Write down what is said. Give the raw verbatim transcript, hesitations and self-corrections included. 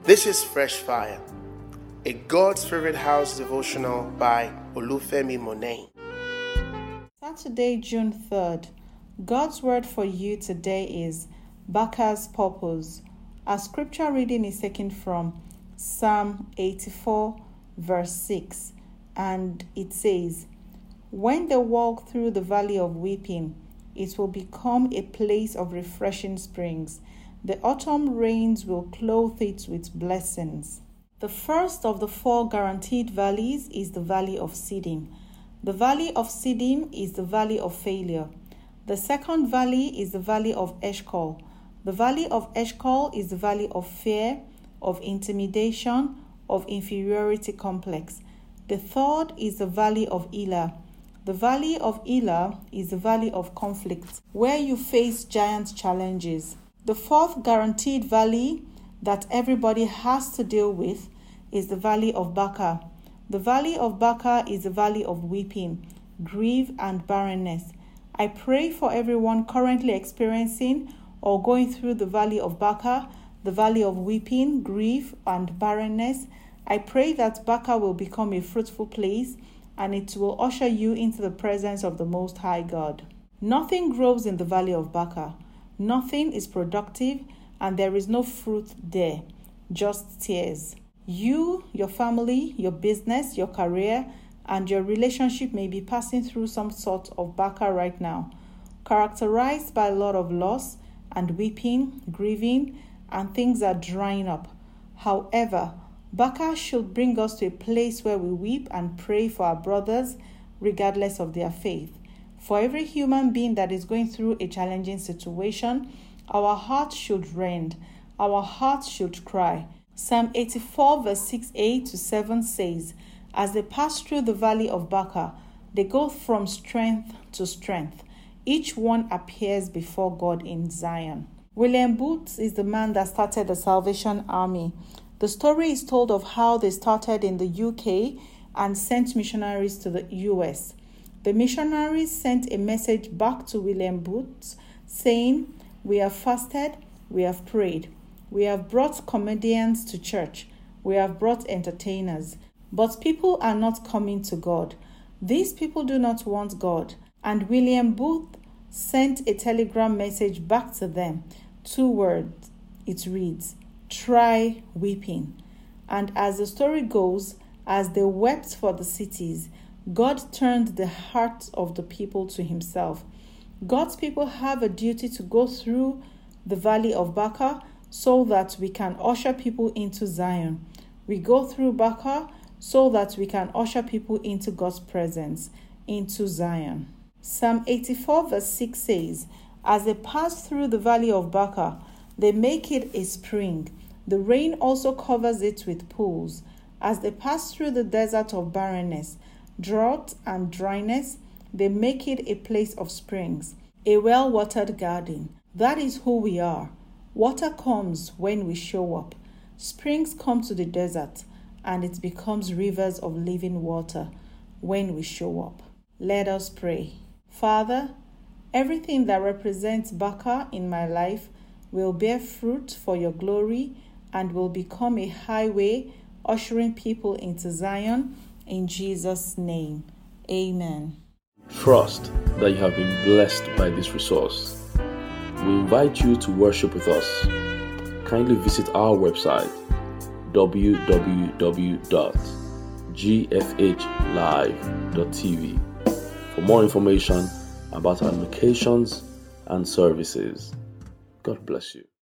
This is Fresh Fire, a God's Favorite House devotional by Olufemi Monet. Saturday, June third. God's word for you today is Baca's purpose. Our scripture reading is taken from Psalm eighty-four, verse six, and it says, "When they walk through the valley of weeping, it will become a place of refreshing springs. The autumn rains will clothe it with blessings." The first of the four guaranteed valleys is the Valley of Siddim. The Valley of Siddim is the Valley of Failure. The second valley is the Valley of Eshcol. The Valley of Eshcol is the Valley of Fear, of Intimidation, of Inferiority Complex. The third is the Valley of Elah. The Valley of Elah is the Valley of Conflict, where you face giant challenges. The fourth guaranteed valley that everybody has to deal with is the Valley of Baca. The Valley of Baca is the Valley of Weeping, Grief, and Barrenness. I pray for everyone currently experiencing or going through the Valley of Baca, the Valley of Weeping, Grief, and Barrenness. I pray that Baca will become a fruitful place and it will usher you into the presence of the Most High God. Nothing grows in the Valley of Baca. Nothing is productive, and there is no fruit there, just tears. You, your family, your business, your career, and your relationship may be passing through some sort of Baca right now, characterized by a lot of loss and weeping, grieving, and things are drying up. However, Baca should bring us to a place where we weep and pray for our brothers, regardless of their faith. For every human being that is going through a challenging situation, our hearts should rend, our hearts should cry. Psalm eighty-four, verse six a to seven says, "As they pass through the valley of Baca, they go from strength to strength. Each one appears before God in Zion." William Booth is the man that started the Salvation Army. The story is told of how they started in the U K and sent missionaries to the U S. The missionaries sent a message back to William Booth saying, "We have fasted, we have prayed, we have brought comedians to church, we have brought entertainers, but people are not coming to God. These people do not want God." And William Booth sent a telegram message back to them. Two words. It reads, "Try weeping." And as the story goes, as they wept for the cities, God turned the hearts of the people to himself. God's people have a duty to go through the Valley of Baca so that we can usher people into Zion. We go through Baca so that we can usher people into God's presence, into Zion. Psalm eighty-four, verse six says, "As they pass through the Valley of Baca, they make it a spring. The rain also covers it with pools. As they pass through the desert of barrenness, drought, and dryness, they make it a place of springs, a well-watered garden." That is who we are. Water comes when we show up. Springs come to the desert, and it becomes rivers of living water when we show up. Let us pray. Father, everything that represents Baca in my life will bear fruit for your glory and will become a highway ushering people into Zion. In Jesus' name, amen. Trust that you have been blessed by this resource. We invite you to worship with us. Kindly visit our website w w w dot g f h live dot t v for more information about our locations and services. God bless you.